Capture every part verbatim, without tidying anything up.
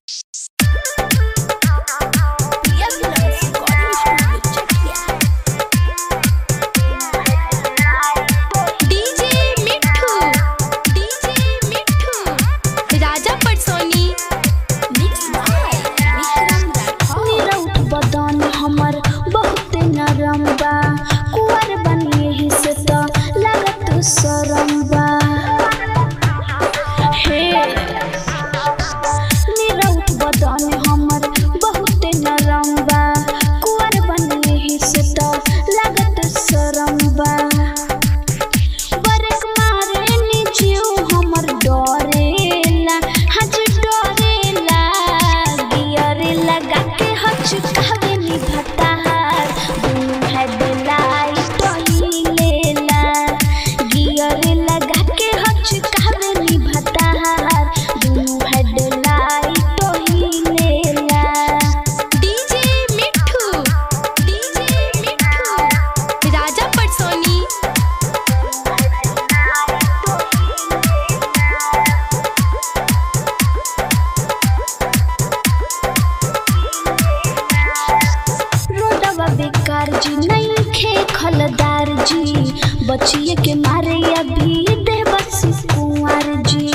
बचिए के मारे अभी दे बस कुंवर जी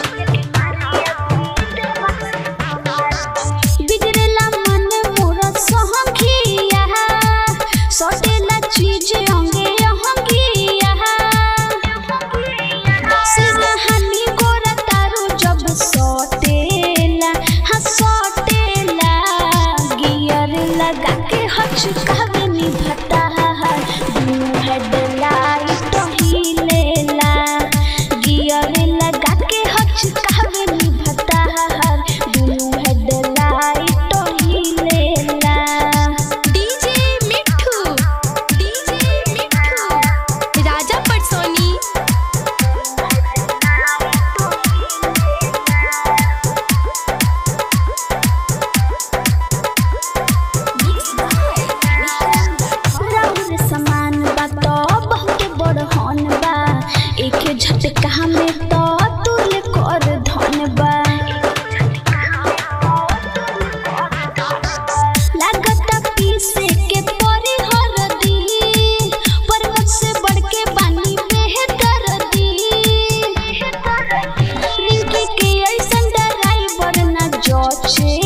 बिगड़ला मन मोरा सहखिया सटेला चीज अंगे अंगिया सिरहानी गोरा तारू जब सटेला हाँ सटेला गियर लगा के हचकावे निभता झटका में तो तुल कर धन बा लागता पीसे के परी हरदी पर्वत से बढ़ के पानी बेहतर दी रिंकी के ऐसा ड्राइवर ना जोचे